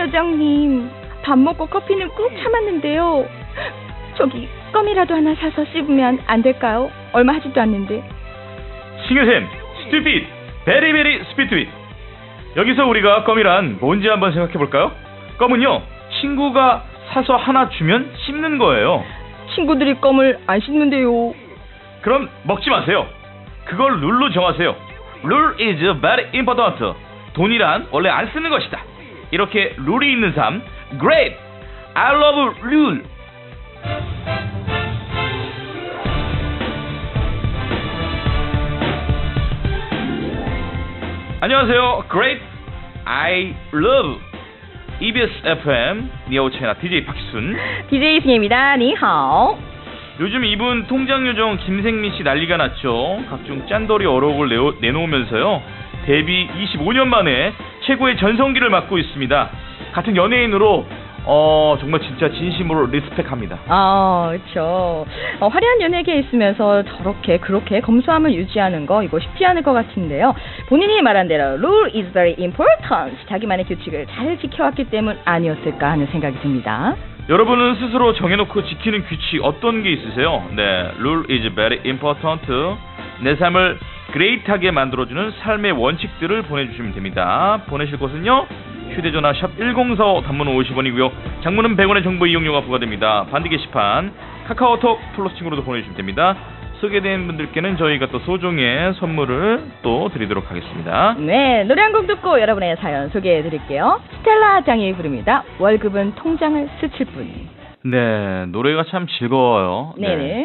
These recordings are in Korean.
요정님, 밥 먹고 커피는 꾹 참았는데요. 저기 껌이라도 하나 사서 씹으면 안 될까요? 얼마 하지도 않는데. 싱글샘, 스튜핏, 베리베리 스피트윗. 여기서 우리가 껌이란 뭔지 한번 생각해볼까요? 껌은요, 친구가 사서 하나 주면 씹는 거예요. 친구들이 껌을 안 씹는데요. 그럼 먹지 마세요. 그걸 룰로 정하세요. Rule is very important. 돈이란 원래 안 쓰는 것이다. 이렇게 룰이 있는 삶. Great! I love rule. 안녕하세요. Great! I love EBS FM 니아오 채널 DJ 박순, DJ 승혜입니다. 니하오. 요즘 이분 통장요정 김생민 씨 난리가 났죠. 각종 짠돌이 어록을 내놓으면서요, 데뷔 25년 만에 최고의 전성기를 맞고 있습니다. 같은 연예인으로 정말 진짜 진심으로 리스펙합니다. 그렇죠. 화려한 연예계에 있으면서 그렇게 검소함을 유지하는 거, 이거 쉽지 않을 것 같은데요. 본인이 말한 대로 rule is very important. 자기만의 규칙을 잘 지켜왔기 때문 아니었을까 하는 생각이 듭니다. 여러분은 스스로 정해놓고 지키는 규칙 어떤 게 있으세요? 네, rule is very important. 내 삶을 great하게 만들어주는 삶의 원칙들을 보내주시면 됩니다. 보내실 곳은요, 휴대전화 샵 1045, 단문은 50원이고요. 장문은 100원의 정보 이용료가 부과됩니다. 반디 게시판, 카카오톡 플러스 친구로도 보내주시면 됩니다. 소개된 분들께는 저희가 또 소정의 선물을 또 드리도록 하겠습니다. 네, 노래 한 곡 듣고 여러분의 사연 소개해드릴게요. 스텔라 장이 부릅니다. 월급은 통장을 스칠 뿐. 네, 노래가 참 즐거워요. 네네. 네.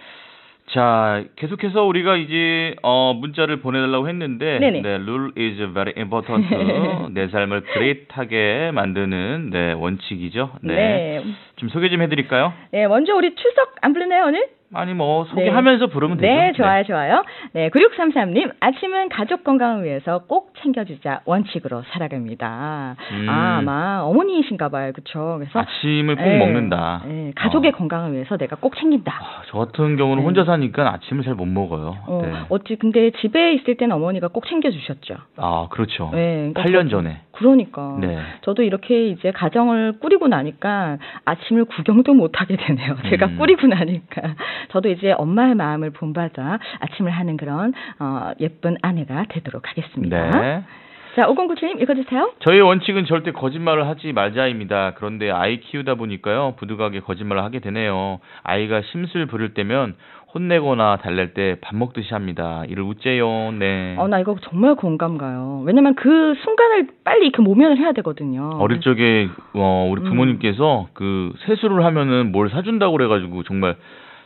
자, 계속해서 우리가 이제 문자를 보내달라고 했는데, 네네. 네, rule is very important. 내 삶을 great하게 만드는 원칙이죠. 네. 네. 좀 소개 좀 해드릴까요? 네, 먼저 우리 출석 안 부르나요 오늘? 아니 뭐 소개하면서 부르면 되죠. 네, 좋아요. 네, 9633님, 아침은 가족 건강을 위해서 꼭 챙겨주자 원칙으로 살아갑니다. 아마 어머니이신가 봐요. 그렇죠? 그래서 아침을 꼭 먹는다. 네, 가족의 건강을 위해서 내가 꼭 챙긴다. 저 같은 경우는 혼자 사니까 아침을 잘 못 먹어요. 네. 근데 집에 있을 때는 어머니가 꼭 챙겨주셨죠. 그렇죠. 네, 그러니까 8년 전에. 그러니까. 네. 저도 이렇게 이제 가정을 꾸리고 나니까 아침을 구경도 못 하게 되네요. 제가 꾸리고 나니까. 저도 이제 엄마의 마음을 본받아 아침을 하는 그런 예쁜 아내가 되도록 하겠습니다. 네. 자, 5097님 읽어주세요. 저희 원칙은 절대 거짓말을 하지 말자입니다. 그런데 아이 키우다 보니까요, 부득하게 거짓말을 하게 되네요. 아이가 심술 부릴 때면 혼내거나 달랠 때 밥 먹듯이 합니다. 이를 우째요. 네. 나 이거 정말 공감 가요. 왜냐면 그 순간을 빨리 이렇게 모면을 해야 되거든요. 어릴 적에 우리 부모님께서 그 세수를 하면은 뭘 사준다고 그래가지고 정말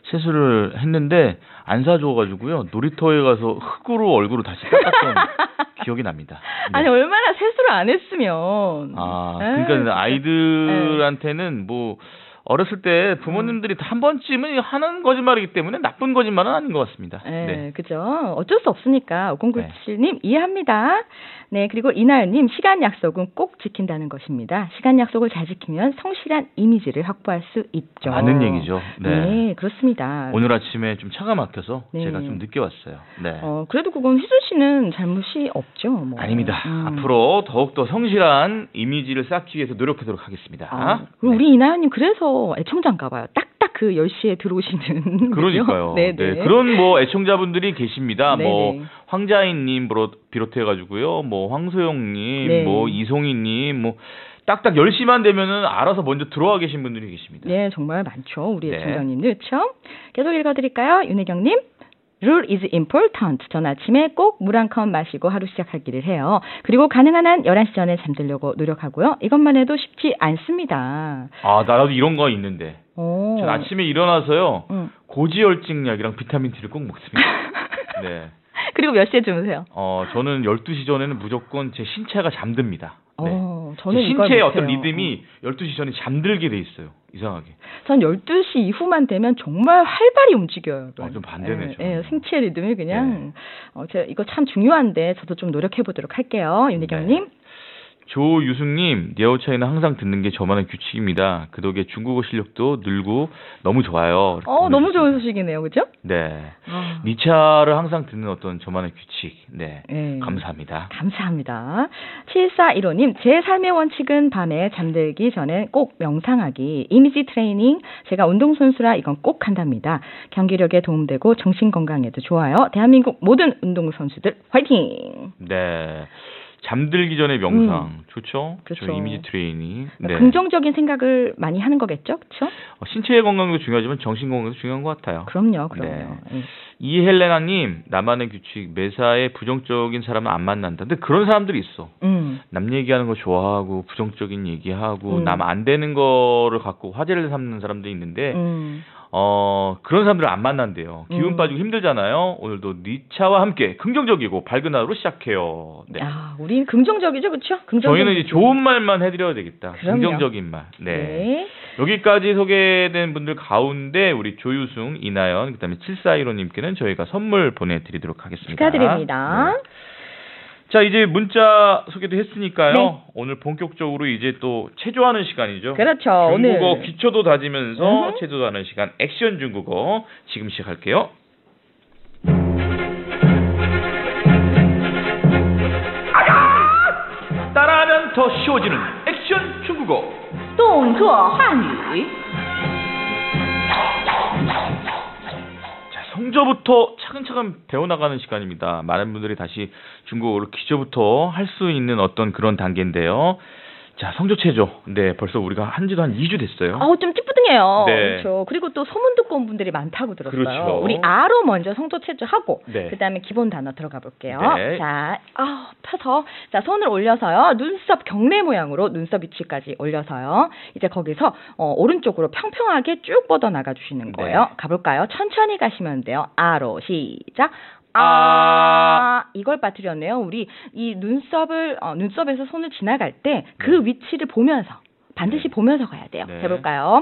세수를 했는데 안 사줘가지고요, 놀이터에 가서 흙으로 얼굴을 다시 닦았던 기억이 납니다. 네. 아니, 얼마나 세수를 안 했으면. 그러니까 아이들한테는 뭐 어렸을 때 부모님들이 한 번쯤은 하는 거짓말이기 때문에 나쁜 거짓말은 아닌 것 같습니다. 네, 그죠. 어쩔 수 없으니까 5097님 이해합니다. 네, 그리고 이나연님, 시간 약속은 꼭 지킨다는 것입니다. 시간 약속을 잘 지키면 성실한 이미지를 확보할 수 있죠. 맞는 얘기죠. 네, 그렇습니다. 오늘 아침에 좀 차가 막혀서 제가 좀 늦게 왔어요. 네. 그래도 그건 희준 씨는 잘못이 없죠. 뭐. 아닙니다. 앞으로 더욱더 성실한 이미지를 쌓기 위해서 노력하도록 하겠습니다. 그리고 우리 이나연님 그래서 애청자인가 봐요. 딱딱 그 10시에 들어오시는. 그러니까요. 네. 그런 애청자분들이 계십니다. 네네. 황자인님 비롯해가지고요, 황소영님, 네. 이송희님, 딱딱 10시만 되면은 알아서 먼저 들어와 계신 분들이 계십니다. 네, 정말 많죠. 우리 애청자님들. 그렇죠? 계속 읽어드릴까요? 윤혜경님. Rule is important. 전 아침에 꼭 물 한 컵 마시고 하루 시작하기를 해요. 그리고 가능한 한 11시 전에 잠들려고 노력하고요. 이것만 해도 쉽지 않습니다. 나도 이런 거 있는데. 전 아침에 일어나서요, 고지혈증약이랑 비타민 D를 꼭 먹습니다. 네. 그리고 몇 시에 주무세요? 저는 12시 전에는 무조건 제 신체가 잠듭니다. 네. 저는 신체의 어떤 리듬이 12시 전에 잠들게 돼 있어요. 이상하게. 전 12시 이후만 되면 정말 활발히 움직여요. 좀 반대네. 네, 생체 리듬이 그냥. 제가 이거 참 중요한데 저도 좀 노력해 보도록 할게요. 윤희경님. 조유승님, 니아오차이는 항상 듣는 게 저만의 규칙입니다. 그 덕에 중국어 실력도 늘고 너무 좋아요. 너무 좋은 소식이네요, 그죠? 네. 니차를 항상 듣는 어떤 저만의 규칙. 네. 감사합니다. 감사합니다. 7415님, 제 삶의 원칙은 밤에 잠들기 전에 꼭 명상하기, 이미지 트레이닝, 제가 운동선수라 이건 꼭 한답니다. 경기력에 도움되고 정신건강에도 좋아요. 대한민국 모든 운동선수들 화이팅! 네. 잠들기 전에 명상 좋죠. 그렇죠. 이미지 트레이닝. 네. 긍정적인 생각을 많이 하는 거겠죠, 그렇죠? 신체 건강도 중요하지만 정신 건강도 중요한 것 같아요. 그럼요. 네. 이헬레나님, 나만의 규칙, 매사에 부정적인 사람은 안 만난다. 근데 그런 사람들이 있어. 남 얘기하는 거 좋아하고 부정적인 얘기하고 남 안 되는 거를 갖고 화제를 삼는 사람들이 있는데. 그런 사람들을 안 만난대요. 기운 빠지고 힘들잖아요. 오늘도 니차와 함께 긍정적이고 밝은 하루로 시작해요. 네. 우린 긍정적이죠, 그렇죠? 저희는 이제 좋은 말만 해드려야 되겠다. 그럼요. 긍정적인 말. 네. 여기까지 소개된 분들 가운데 우리 조유승, 이나연, 그다음에 7415님께는 저희가 선물 보내드리도록 하겠습니다. 축하드립니다. 네. 자, 이제 문자 소개도 했으니까요. 오늘 본격적으로 이제 또 체조하는 시간이죠. 그렇죠. 중국어 오늘 기초도 다지면서 체조하는 시간, 액션 중국어 지금 시작할게요. 따라하면 더 쉬워지는 액션 중국어. 动作汉语 성조부터 차근차근 배워나가는 시간입니다. 많은 분들이 다시 중국어를 기초부터 할 수 있는 어떤 그런 단계인데요. 자, 성조체조. 네, 벌써 우리가 한지도 한 2주 됐어요. 좀 찌뿌둥해요. 네. 그렇죠. 그리고 또 소문 듣고 온 분들이 많다고 들었어요. 그렇죠. 우리 아로 먼저 성조체조 하고 네. 그다음에 기본 단어 들어가 볼게요. 네. 자, 펴서 자, 손을 올려서요. 눈썹 경례 모양으로 눈썹 위치까지 올려서요. 이제 거기서 오른쪽으로 평평하게 쭉 뻗어 나가 주시는 거예요. 네. 가볼까요? 천천히 가시면 돼요. 아로 시작. 이걸 빠뜨렸네요. 우리 이 눈썹에서 손을 지나갈 때 그 위치를 보면서 반드시 보면서 가야 돼요. 네. 해볼까요?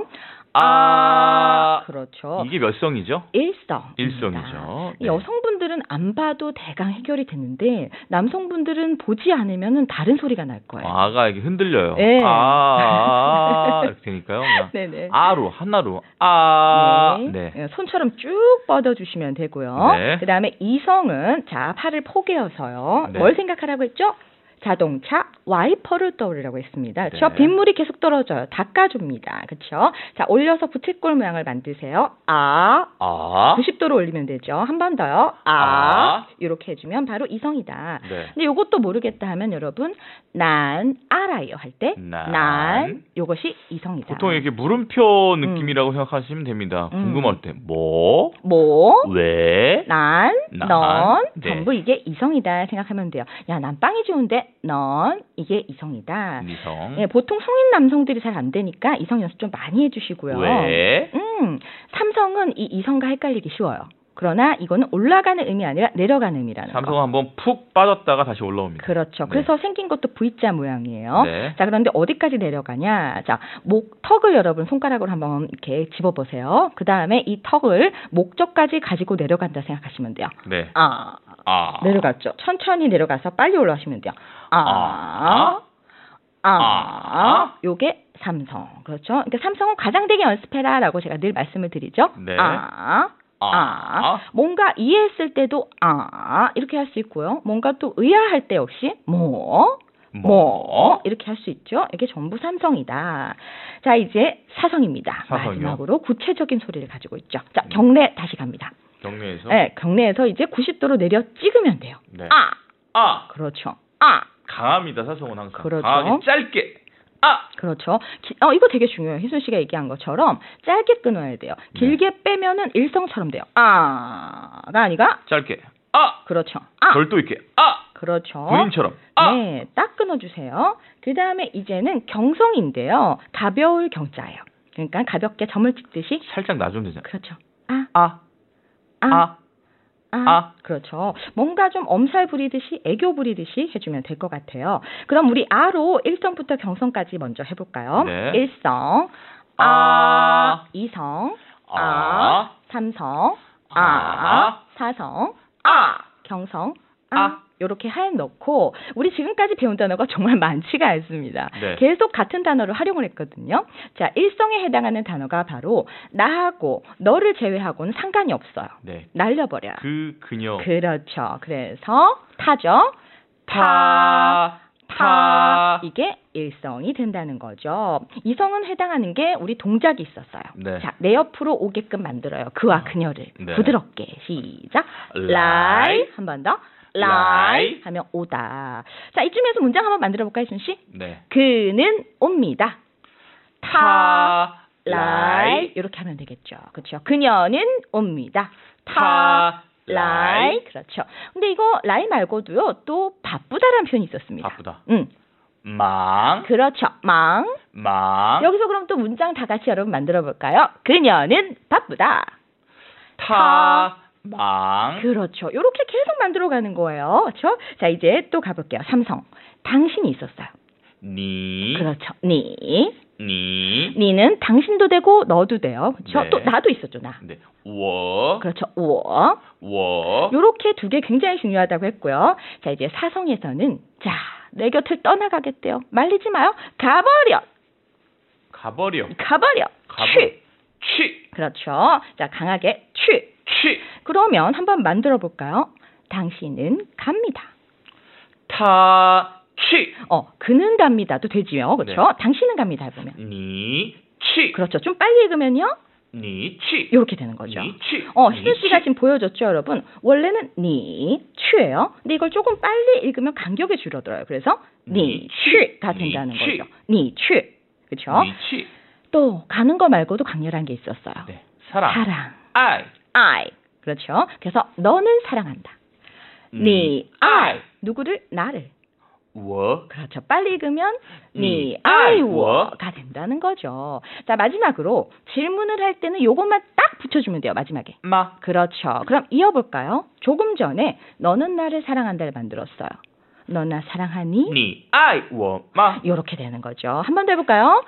그렇죠. 이게 몇 성이죠? 일성이죠. 네. 여성분들은 안 봐도 대강 해결이 되는데 남성분들은 보지 않으면 다른 소리가 날 거예요. 아가 이게 흔들려요. 네. 이렇게 되니까요. 네네. 아로 하나로 네. 손처럼 쭉 뻗어주시면 되고요. 네. 그 다음에 이성은 자 팔을 포개어서요. 네. 뭘 생각하라고 했죠? 자동차 와이퍼를 떠올리라고 했습니다. 그렇죠? 네. 빗물이 계속 떨어져요. 닦아줍니다. 그렇죠? 자, 올려서 부채꼴 모양을 만드세요. 90도로 올리면 되죠. 한 번 더요. 이렇게 해주면 바로 이성이다. 네. 근데 이것도 모르겠다 하면 여러분 난 알아요 할 때 난 이것이 이성이다. 보통 이렇게 물음표 느낌이라고 생각하시면 됩니다. 궁금할 때 뭐, 왜, 넌 네. 전부 이게 이성이다 생각하면 돼요. 야, 난 빵이 좋은데 넌 이게 이성이다. 이성. 네, 보통 성인 남성들이 잘 안 되니까 이성 연습 좀 많이 해주시고요. 왜? 삼성은 이 이성과 헷갈리기 쉬워요. 그러나 이거는 올라가는 의미 아니라 내려가는 의미라는 거. 삼성은 한번 푹 빠졌다가 다시 올라옵니다. 그렇죠. 네. 그래서 생긴 것도 V자 모양이에요. 네. 자, 그런데 어디까지 내려가냐? 자, 턱을 여러분 손가락으로 한번 이렇게 집어보세요. 그 다음에 이 턱을 목젖까지 가지고 내려간다 생각하시면 돼요. 네. 내려갔죠. 천천히 내려가서 빨리 올라가시면 돼요. 요게 삼성. 그렇죠. 그러니까 삼성은 과장되게 연습해라라고 제가 늘 말씀을 드리죠. 네. 뭔가 이해했을 때도 이렇게 할 수 있고요. 뭔가 또 의아할 때 역시 이렇게 할 수 있죠. 이게 전부 삼성이다. 자, 이제 사성입니다. 사성이요? 마지막으로 구체적인 소리를 가지고 있죠. 자, 경례 다시 갑니다. 경례에서? 네, 경례에서 이제 90도로 내려 찍으면 돼요. 네. 그렇죠. 강합니다. 사성은 항상. 그렇죠. 강하게 짧게. 그렇죠. 이거 되게 중요해요. 희순 씨가 얘기한 것처럼 짧게 끊어야 돼요. 길게 빼면은 일성처럼 돼요. 가 아니라 짧게. 그렇죠. 절도 있게. 그렇죠. 군인처럼. 네, 딱 끊어주세요. 그 다음에 이제는 경성인데요. 가벼울 경자예요. 그러니까 가볍게 점을 찍듯이 살짝 놔주면 되잖아요. 그렇죠. 그렇죠. 뭔가 좀 엄살 부리듯이 애교 부리듯이 해주면 될 것 같아요. 그럼 우리 아로 1성부터 경성까지 먼저 해볼까요? 네. 1성, 2성, 삼성, 4성, 경성, 이렇게 하에 넣고 우리 지금까지 배운 단어가 정말 많지가 않습니다. 네. 계속 같은 단어를 활용을 했거든요. 자, 일성에 해당하는 단어가 바로 나하고 너를 제외하고는 상관이 없어요. 네. 날려버려요. 그녀. 그렇죠. 그래서 타죠. 타. 이게 일성이 된다는 거죠. 이성은 해당하는 게 우리 동작이 있었어요. 네. 자, 내 옆으로 오게끔 만들어요. 그와 그녀를. 네. 부드럽게. 시작. lie. 한 번 더. lie 하면 오다. 자, 이쯤에서 문장 한번 만들어 볼까요, 준 씨? 네. 그는 옵니다. lie. 이렇게 하면 되겠죠. 그렇죠. 그녀는 옵니다. lie. 그렇죠. 근데 이거 lie 말고도요, 또 바쁘다라는 표현이 있었습니다. 바쁘다. 망. 그렇죠. 망. 여기서 그럼 또 문장 다 같이 여러분 만들어 볼까요? 그녀는 바쁘다. 망. 그렇죠. 이렇게 계속 만들어 가는 거예요. 그렇죠? 자, 이제 또 가볼게요. 삼성. 당신이 있었어요. 니. 그렇죠. 니. 니는 당신도 되고 너도 돼요. 그렇죠? 네. 또 나도 있었죠, 나. 네. 워. 그렇죠. 워. 요렇게 두 개 굉장히 중요하다고 했고요. 자, 이제 사성에서는 자, 내 곁을 떠나가겠대요. 말리지 마요. 가버려. 취. 그렇죠. 자, 강하게 취. 그러면 한번 만들어 볼까요? 당신은 갑니다. 그는 갑니다도 되지요. 그렇죠? 네. 당신은 갑니다 해보면. 취. 그렇죠. 좀 빨리 읽으면요. 취. 이렇게 되는 거죠. 취. 희준 씨가 지금 보여줬죠, 여러분. 원래는 취예요. 근데 이걸 조금 빨리 읽으면 간격이 줄어들어요. 그래서 취가 된다는 거죠. 취. 그렇죠? 취. 또 가는 거 말고도 강렬한 게 있었어요. 네. 사랑. I. 그렇죠. 그래서 너는 사랑한다. I. 누구를? 나를. 그렇죠. 빨리 읽으면 I 워가 된다는 거죠. 자, 마지막으로 질문을 할 때는 요것만 딱 붙여주면 돼요. 마지막에. 그렇죠. 그럼 이어볼까요? 조금 전에 너는 나를 사랑한다를 만들었어요. 너 나 사랑하니? 이렇게 되는 거죠. 한 번 더 해볼까요?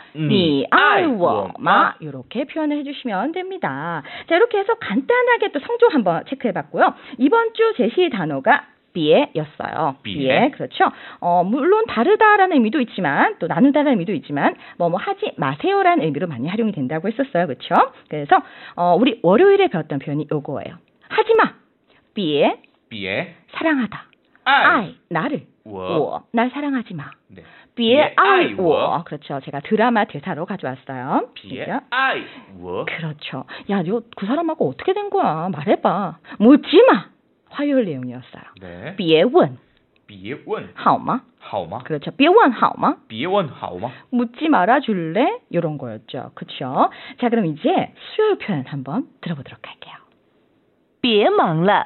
이렇게 표현을 해주시면 됩니다. 자, 이렇게 해서 간단하게 또 성조 한번 체크해봤고요. 이번 주 제시 단어가 비에였어요. 비에. 그렇죠. 물론 다르다라는 의미도 있지만 또 나누다라는 의미도 있지만 뭐 하지 마세요라는 의미로 많이 활용이 된다고 했었어요. 그렇죠? 그래서 우리 월요일에 배웠던 표현이 요거예요. 하지 마. 비에. 사랑하다. I. 나를. 날 사랑하지 마. 네. 비에 I. 그렇죠. 제가 드라마 대사로 가져왔어요. 비에 I. 그렇죠. 야, 너 그 사람하고 어떻게 된 거야? 말해봐. 묻지 마. 화요일 내용이었어요. 네. 别问. 好吗? 그렇죠. 别问好吗? 묻지 말아 줄래? 이런 거였죠. 그렇죠. 자, 그럼 이제 수요일 표현 한번 들어보도록 할게요. 别忙了.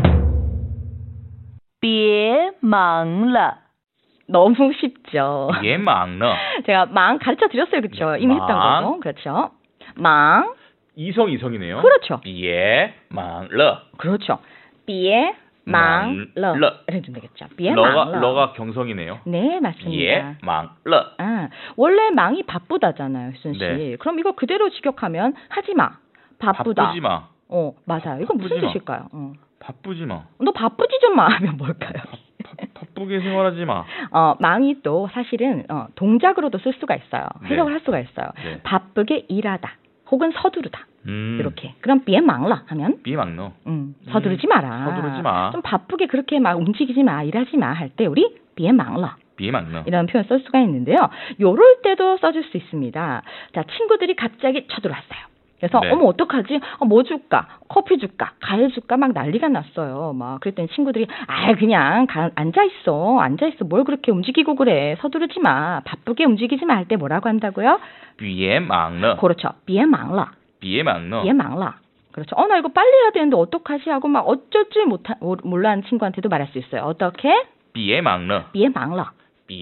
别忙了. 너무 쉽죠. 제가 망 가르쳐 드렸어요. 그렇죠. 이미 했던 거고. 그렇죠. 망. 이성이네요. 그렇죠. 别忙了. 그렇죠. 别忙了. 해주면 되겠죠. 别忙了. 러가 경성이네요. 네, 맞습니다. 别忙了. 원래 망이 바쁘다잖아요, 효순 씨. 네. 그럼 이거 그대로 직역하면 하지 마. 바쁘다. 바쁘지 마. 맞아요. 이건 무슨 뜻일까요? 바쁘지 마. 너 바쁘지 좀 마 하면 뭘까요? 바쁘게 생활하지 마. 망이 또 사실은 동작으로도 쓸 수가 있어요. 해석을 할 수가 있어요. 네. 바쁘게 일하다. 혹은 서두르다. 이렇게. 그럼 别忙了 하면 别忙了. 서두르지 마라. 서두르지 마. 좀 바쁘게 그렇게 막 움직이지 마, 일하지 마 할 때 우리 别忙了. 이런 표현 쓸 수가 있는데요. 요럴 때도 써줄 수 있습니다. 자, 친구들이 갑자기 쳐들어왔어요. 그래서 네. 어머 어떡하지? 뭐 줄까? 커피 줄까? 과일 줄까? 막 난리가 났어요. 막 그랬더니 친구들이 그냥 앉아 있어 뭘 그렇게 움직이고 그래. 서두르지 마. 바쁘게 움직이지 마 할 때 뭐라고 한다고요? 别忙了. 그렇죠. 别忙了. 别忙了. 그렇죠. 나 이거 빨리 해야 되는데 어떡하지? 하고 막 어쩔 줄 몰라 하는 친구한테도 말할 수 있어요. 어떻게? 别忙了. 别忙了.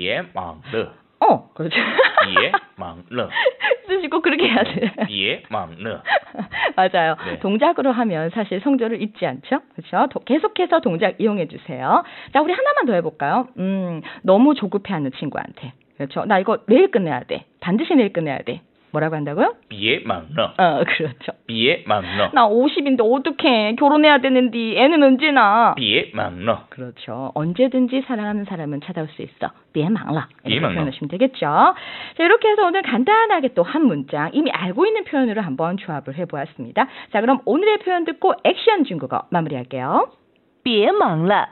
그렇죠. 别忙了. 쓰시고 그렇게 해야 돼. 别忙了. 맞아요. 네. 동작으로 하면 사실 성조를 잊지 않죠? 그렇죠? 계속해서 동작 이용해 주세요. 자, 우리 하나만 더 해볼까요? 너무 조급해하는 친구한테. 그렇죠? 나 이거 내일 끝내야 돼. 반드시 내일 끝내야 돼. 뭐라고 한다고요? 비에 망러. 그렇죠. 비에 망러. 나 50인데 어떡해. 결혼해야 되는데 애는 언제 나? 비에 망러. 그렇죠. 언제든지 사랑하는 사람은 찾아올 수 있어. 비에 망라. 이렇게 망라. 표현하시면 되겠죠. 자, 이렇게 해서 오늘 간단하게 또 한 문장 이미 알고 있는 표현으로 한번 조합을 해보았습니다. 자, 그럼 오늘의 표현 듣고 액션 중국어 마무리할게요. 别忙了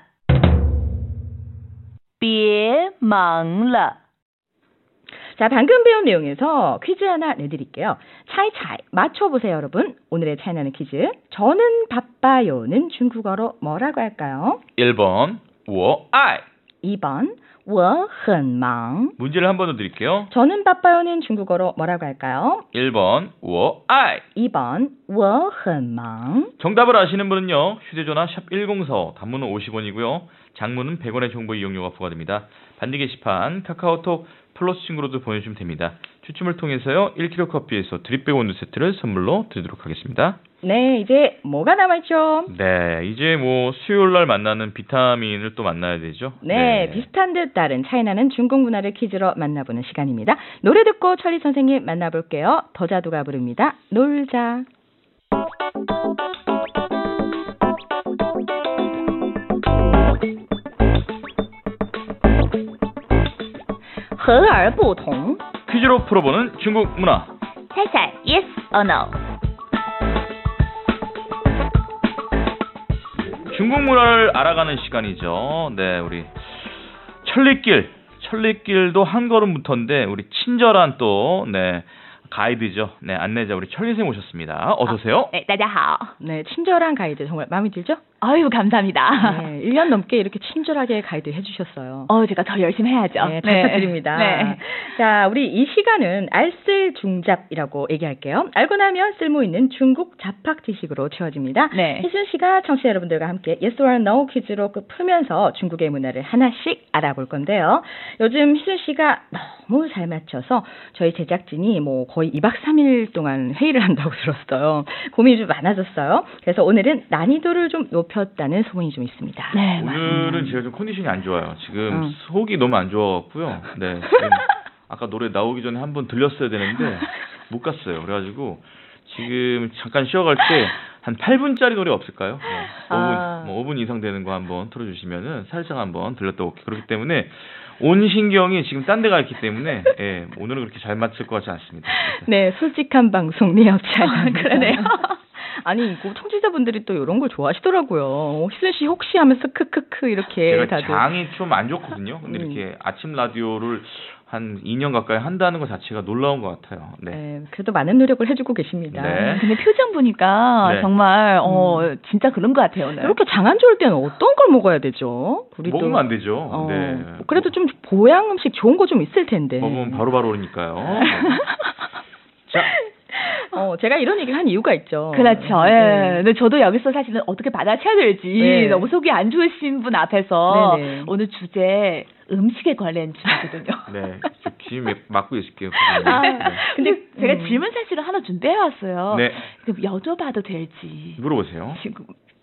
别忙了 자, 방금 배운 내용에서 퀴즈 하나 내드릴게요. 차이차이 맞춰보세요, 여러분. 오늘의 차이나는 퀴즈. 저는 바빠요는 중국어로 뭐라고 할까요? 1번 我爱 2번 我很忙. 문제를 한 번 더 드릴게요. 저는 바빠요는 중국어로 뭐라고 할까요? 1번 我爱 2번 我很忙. 정답을 아시는 분은요. 휴대전화 샵 1045 단문은 50원이고요. 장문은 100원의 정보 이용료가 부과됩니다. 반디 게시판 카카오톡 플러스 친구로도 보내주시면 됩니다. 추첨을 통해서요. 1kg 커피에서 드립백 원두 세트를 선물로 드리도록 하겠습니다. 네, 이제 뭐가 남았죠? 네, 이제 뭐 수요일 날 만나는 비타민을 또 만나야 되죠. 네, 비슷한 듯 다른 차이나는 중국 문화를 퀴즈로 만나보는 시간입니다. 노래 듣고 천리 선생님 만나볼게요. 더자두가 부릅니다. 놀자. 和而不同 퀴즈로 풀어보는 중국 문화. 猜猜 yes or no 중국 문화를 알아가는 시간이죠. 네, 우리 천리길도 한 걸음부터인데 우리 친절한 또 가이드죠. 네, 안내자 우리 천리쌤 오셨습니다. 어서 오세요. 네, 大家好 네, 친절한 가이드 정말 마음에 들죠? 아유 감사합니다 네, 1년 넘게 이렇게 친절하게 가이드 해주셨어요. 제가 더 열심히 해야죠 네, 잘 부탁드립니다. 네. 자, 우리 이 시간은 알쓸중잡이라고 얘기할게요. 알고 나면 쓸모 있는 중국 잡학 지식으로 채워집니다. 네. 희순 씨가 청취자 여러분들과 함께 Yes or No 퀴즈로 풀면서 중국의 문화를 하나씩 알아볼 건데요. 요즘 희순 씨가 너무 잘 맞춰서 저희 제작진이 뭐 거의 2박 3일 동안 회의를 한다고 들었어요. 고민이 좀 많아졌어요. 그래서 오늘은 난이도를 좀 높였다는 소문이 좀 있습니다. 네, 오늘은 제가 좀 컨디션이 안 좋아요. 지금 속이 너무 안 좋았고요. 네, 지금 아까 노래 나오기 전에 한번 들렸어야 되는데 못 갔어요. 그래가지고 지금 잠깐 쉬어갈 때 한 8분짜리 노래 없을까요? 5분 이상 되는 거 한번 틀어주시면은 살짝 한번 들렸다 올게요. 그렇기 때문에 온 신경이 지금 딴 데 가 있기 때문에 오늘은 그렇게 잘 맞을 것 같지 않습니다. 네, 솔직한 방송 내 옆차이. 그러네요. 아니, 이거 청취자분들이 또 이런 걸 좋아하시더라고요. 희순 씨 혹시 하면서 크크크 이렇게 제가 다들. 장이 좀 안 좋거든요. 근데 이렇게 아침 라디오를 한 2년 가까이 한다는 것 자체가 놀라운 것 같아요. 네. 네, 그래도 많은 노력을 해주고 계십니다. 네. 근데 표정 보니까 네. 정말 진짜 그런 것 같아요 오늘. 이렇게 장 안 좋을 때는 어떤 걸 먹어야 되죠? 우리 먹으면 또, 안 되죠. 네. 그래도 좀 보양 음식 좋은 거 좀 있을 텐데. 먹으면 바로바로 오니까요. 자. 제가 이런 얘기를 한 이유가 있죠. 그렇죠. 예. 근데 저도 여기서 사실은 어떻게 받아쳐야 될지 너무 속이 안 좋으신 분 앞에서 오늘 주제 음식에 관련 주제거든요. 네. 저 귀 막고 있을게요. 근데 제가 질문 사실은 하나 준비해 왔어요. 네. 그럼 여쭤봐도 될지. 물어보세요. 지금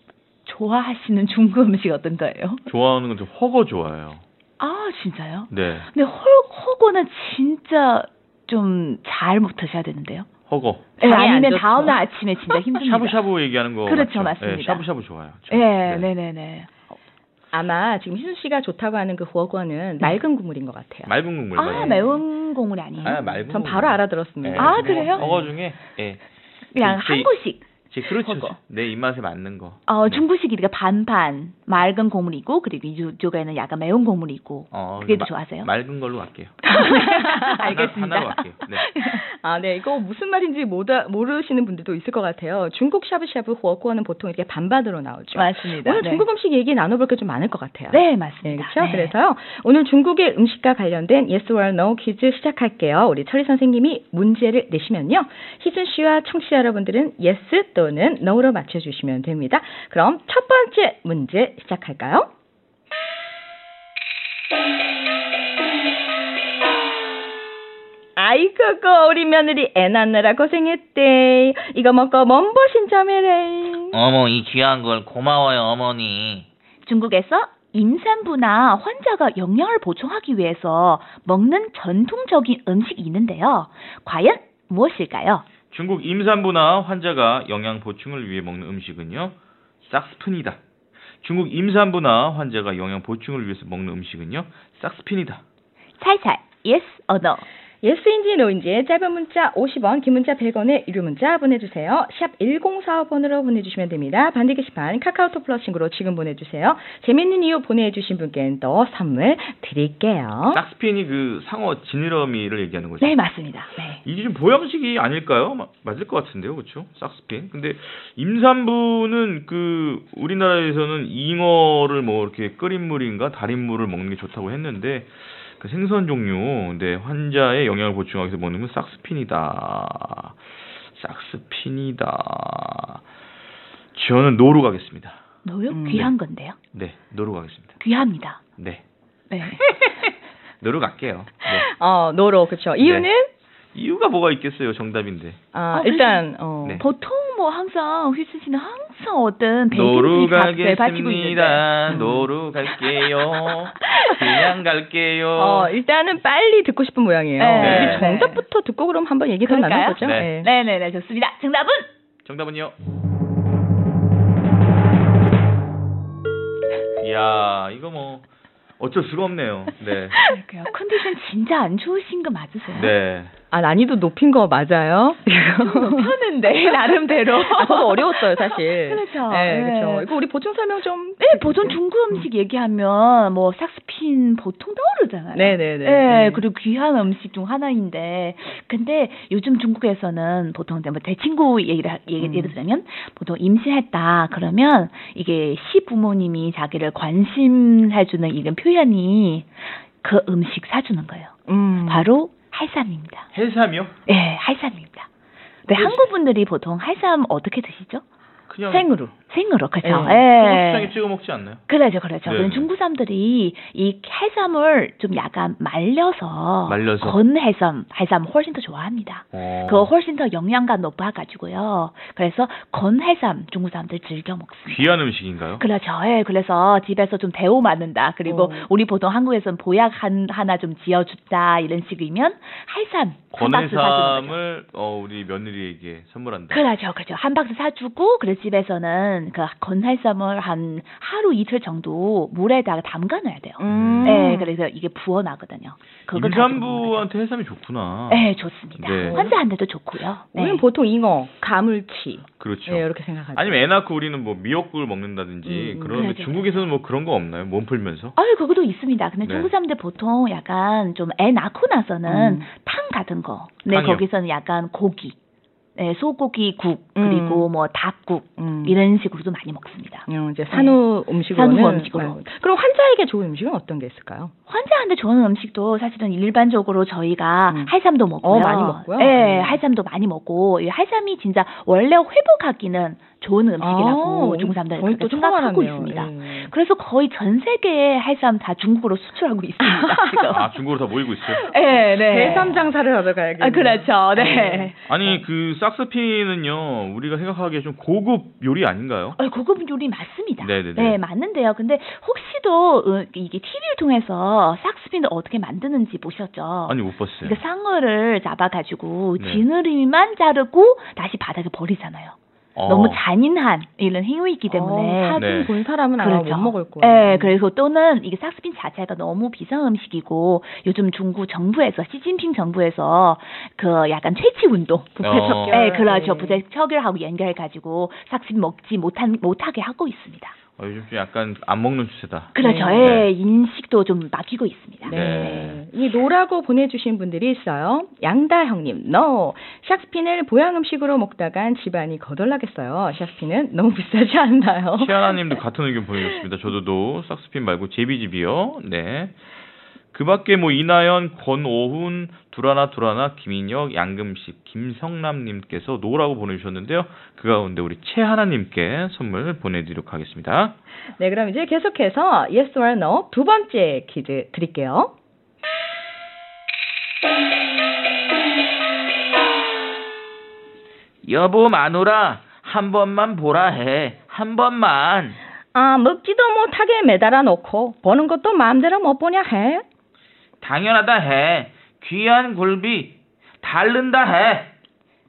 좋아하시는 중국 음식 어떤 거예요? 좋아하는 건 저 허거 좋아해요. 아, 진짜요? 네. 근데 허거는 진짜 좀 잘 못하셔야 되는데요. 허거. 네, 아니면 다음날 아침에 진짜 힘듭니다. 샤브샤브 얘기하는 거 그렇죠, 맞죠? 맞습니다. 네, 샤브샤브 좋아요. 네, 네네네. 아마 지금 희순 씨가 좋다고 하는 그 허거는 맑은 국물인 것 같아요. 맑은 국물. 아, 매운 국물이 아니에요? 아, 맑은 전 국물. 바로 알아들었습니다. 아, 그래요? 허거 중에 그냥 한국식. 그렇죠. 허거. 내 입맛에 맞는 거. 중국식이니까 반반 맑은 국물이 있고 그리고 이쪽에는 약간 매운 국물이 있고 그게 더 좋아하세요? 맑은 걸로 갈게요. 알겠습니다. 하나로 갈게요. 네. 네, 이거 무슨 말인지 모르시는 분들도 있을 것 같아요. 중국 샤브샤브 허거는 보통 이렇게 반반으로 나오죠. 맞습니다. 오늘 중국 음식 얘기 나눠볼 게 좀 많을 것 같아요. 네, 맞습니다. 그렇죠? 그래서요, 오늘 중국의 음식과 관련된 Yes or No 퀴즈 시작할게요. 우리 철리 선생님이 문제를 내시면요, 희순 씨와 청취자 여러분들은 Yes 또는 No로 맞춰주시면 됩니다. 그럼 첫 번째 문제 시작할까요? 아이고, 우리 며느리 애 낳느라 고생했대. 이거 먹고 몸보신 좀 해래. 어머, 이 귀한 걸 고마워요, 어머니. 중국에서 임산부나 환자가 영양을 보충하기 위해서 먹는 전통적인 음식이 있는데요. 과연 무엇일까요? 중국 임산부나 환자가 영양 보충을 위해 먹는 음식은요. 싹스핀이다. 중국 임산부나 환자가 영양 보충을 위해서 먹는 음식은요. 싹스핀이다. 찰찰 yes or no. 예스인지 노인지 짧은 문자 50원, 긴 문자 100원에 유료 문자 보내주세요. 샵 1045번으로 보내주시면 됩니다. 반대 게시판 카카오톡 플러스 친구로 지금 보내주세요. 재밌는 이유 보내주신 분께는 또 선물 드릴게요. 싹스핀이 그 상어 지느러미를 얘기하는 거죠? 네, 맞습니다. 네. 이게 좀 보양식이 아닐까요? 맞을 것 같은데요, 그렇죠? 싹스핀. 근데 임산부는 그 우리나라에서는 잉어를 뭐 이렇게 끓인 물인가 달인 물을 먹는 게 좋다고 했는데. 그 생선 종류, 네, 환자의 영양을 보충하기 위해서 먹는 건 싹스핀이다. 싹스핀이다. 저는 노로 가겠습니다. 노요? 귀한 건데요. 네, 노로 가겠습니다. 귀합니다. 네. 네. 노로 갈게요. 네. 노로, 그렇죠. 이유는? 네. 이유가 뭐가 있겠어요, 정답인데. 일단, 네. 보통 뭐 항상 휘순 씨는 항상 어떤 노루 배경지 바치고 있는데. 노루 갈게요. 그냥 갈게요. 일단은 빨리 듣고 싶은 모양이에요. 네. 정답부터 듣고 그럼 한번 얘기 더 나눠보죠. 네. 네네네, 좋습니다. 정답은요? 이야, 이거 뭐 어쩔 수가 없네요. 네. 그러니까요. 컨디션 진짜 안 좋으신 거 맞으세요? 네. 난이도 높인 거 맞아요? 높였는데 나름대로. 저도 어려웠어요, 사실. 그렇죠. 네, 그렇죠. 이거 우리 보충 설명 좀. 네, 보통 중국 음식 얘기하면 뭐 싹스핀 보통 떠오르잖아요. 네네네. 네, 그리고 귀한 음식 중 하나인데, 근데 요즘 중국에서는 보통 뭐 제 친구 예를 들자면 보통 임신했다 그러면 이게 시부모님이 자기를 관심해주는 이런 표현이 그 음식 사주는 거예요. 바로 할삼입니다. 해삼이요? 네, 할삼입니다. 네, 한국 분들이 보통 할삼 어떻게 드시죠? 그냥 생으로, 그렇죠. 예. 고추장에 찍어 먹지 않나요? 그렇죠. 네. 중국 사람들이 이 해삼을 좀 약간 말려서 건 해삼 훨씬 더 좋아합니다. 그거 훨씬 더 영양가 높아가지고요. 그래서 건 해삼 중국 사람들 즐겨 먹습니다. 귀한 음식인가요? 그렇죠. 예, 그래서 집에서 좀 데워 맞는다. 그리고 우리 보통 한국에서는 보약 하나 좀 지어줬다 이런 식이면 해삼 한 박스 사주는 거죠. 우리 며느리에게 선물한다. 그렇죠. 한 박스 사주고 그래서 집에서는 그 건해삼을 한 하루 이틀 정도 물에다가 담가놔야 돼요. 네, 그래서 이게 부어나거든요. 임산부한테 해삼이 좋구나. 네, 좋습니다. 네. 환자한테도 좋고요. 우리는 보통 잉어, 가물치. 그렇죠. 네, 이렇게 생각하죠. 아니면 애 낳고 우리는 뭐 미역국을 먹는다든지 그러면 그렇죠. 중국에서는 뭐 그런 거 없나요? 몸 풀면서? 그것도 있습니다. 근데 중국 사람들 보통 약간 좀 애 낳고 나서는 탕 같은 거. 네, 탕이요? 거기서는 약간 고기. 네, 소고기 국 그리고 뭐 닭국 이런 식으로도 많이 먹습니다. 이제 산후 음식으로는. 산후 음식으로. 그럼 환자에게 좋은 음식은 어떤 게 있을까요? 환자한테 좋은 음식도 사실은 일반적으로 저희가 할삼도 먹고요. 많이 먹고요. 네, 할삼도 많이 먹고 이 할삼이 진짜 원래 회복하기는 좋은 음식이라고 중국 사람들이 그렇게 생각하고 있습니다. 네. 그래서 거의 전 세계의 할삼 다 중국으로 수출하고 있습니다. 지금. 중국으로 다 모이고 있어요? 네. 해삼 장사를 하러 가야겠네요. 그렇죠. 네. 아니 그 싹스핀은요 우리가 생각하기에 좀 고급 요리 아닌가요? 고급 요리 맞습니다. 네네네. 네, 맞는데요. 근데 혹시도 이게 TV를 통해서 싹스핀을 어떻게 만드는지 보셨죠? 아니 못 봤어요. 그 상어를 잡아가지고 네. 지느러미만 자르고 다시 바닥에 버리잖아요. 너무 잔인한 이런 행위이기 때문에 사진 본 사람은 아마 못 먹을 거예요. 네, 그래서 또는 이게 싹스핀 자체가 너무 비싼 음식이고 요즘 중국 정부에서 시진핑 정부에서 그 약간 퇴치 운동, 부패 척결, 네, 그렇죠, 부패 척결하고 연결해 가지고 싹스핀 먹지 못하게 하고 있습니다. 요즘 좀 약간 안 먹는 추세다. 그렇죠. 네. 인식도 좀 바뀌고 있습니다. 네. 이 노라고 보내주신 분들이 있어요. 양다형님, no. 샥스핀을 보양 음식으로 먹다간 집안이 거덜나겠어요. 샥스핀은 너무 비싸지 않나요? 시아나님도 같은 의견 보내주셨습니다. 저도 싹스핀 말고 제비집이요. 네. 그 밖에 뭐 이나연, 권오훈, 두라나, 김인혁, 양금식, 김성남님께서 노라고 보내주셨는데요. 그 가운데 우리 최하나님께 선물 보내드리도록 하겠습니다. 네, 그럼 이제 계속해서 Yes or No 두 번째 퀴즈 드릴게요. 여보 마누라 한 번만 보라 해. 한 번만. 먹지도 못하게 매달아 놓고 보는 것도 마음대로 못 보냐 해? 당연하다 해. 귀한 굴비 달른다 해.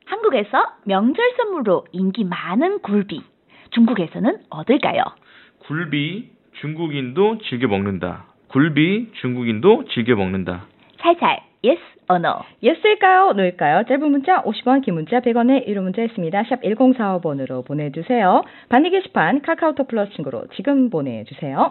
한국에서 명절 선물로 인기 많은 굴비. 중국에서는 어딜까요? 굴비 중국인도 즐겨 먹는다. 굴비 중국인도 즐겨 먹는다. 살살 yes or no. 예스일까요? 노일까요? 짧은 문자 50원, 긴 문자 100원의 유료 문자 있습니다. 샵 1045번으로 보내주세요. 반디 게시판 카카오톡 플러스 친구로 지금 보내주세요.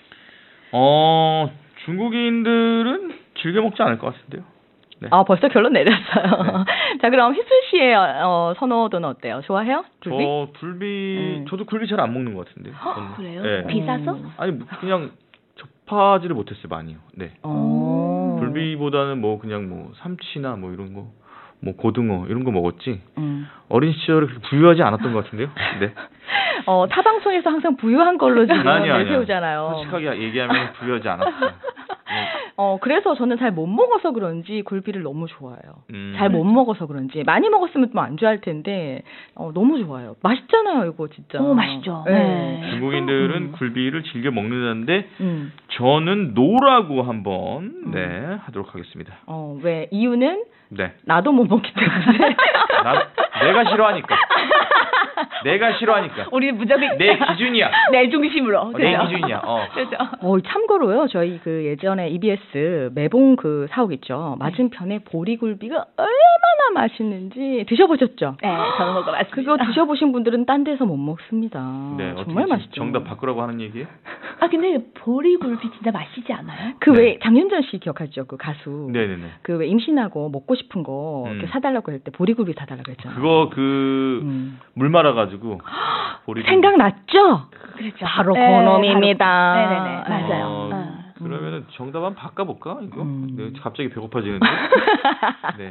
중국인들은 즐겨 먹지 않을 것 같은데요. 네. 아, 벌써 결론 내렸어요. 네. 자, 그럼 희순 씨의 선호도는 어때요? 좋아해요? 굴비? 저도 굴비 잘 안 먹는 것 같은데요. 그래요? 네. 비싸서? 아니, 그냥 접하지를 못했어요, 많이요. 네. 굴비보다는 그냥 삼치나 이런 거, 고등어 이런 거 먹었지. 어린 시절에 그렇게 부유하지 않았던 것 같은데요. 네. 타 방송에서 항상 부유한 걸로 지금 아니요. 내세우잖아요. 솔직하게 얘기하면 부유하지 않았어요. 그래서 저는 잘 못 먹어서 그런지 굴비를 너무 좋아해요. 잘 못 먹어서 그런지. 많이 먹었으면 좀 안 좋아할 텐데, 너무 좋아요. 맛있잖아요, 이거 진짜. 맛있죠. 네. 중국인들은 굴비를 즐겨 먹는다는데, 저는 노라고 한번, 하도록 하겠습니다. 왜? 이유는? 네. 나도 못 먹기 때문에. 내가 싫어하니까. 내가 싫어하니까. 우리 무조건 내 기준이야. 내 중심으로. 내 기준이야. 그렇죠. 참고로요, 저희 예전에 EBS 매봉 사옥 있죠. 맞은편에 보리굴비가 얼마나 맛있는지 드셔보셨죠? 네, 저는 먹어봤습니다. 그거 드셔보신 분들은 딴 데서 못 먹습니다. 네, 정말 맛있죠. 정답 바꾸라고 하는 얘기예요? 근데 보리굴비 진짜 맛있지 않아요? 왜 장윤정 씨 기억하죠? 그 가수. 네네네. 왜 임신하고 먹고 싶은 거 이렇게 사달라고 할 때 보리굴비 사달라고 했잖아요. 그거 물 말아가지고 보리굴비. 생각났죠? 그렇죠. 바로 그놈입니다. 네네네, 맞아요. 그러면은 정답 한번 바꿔볼까 이거? 네, 갑자기 배고파지는데. 네.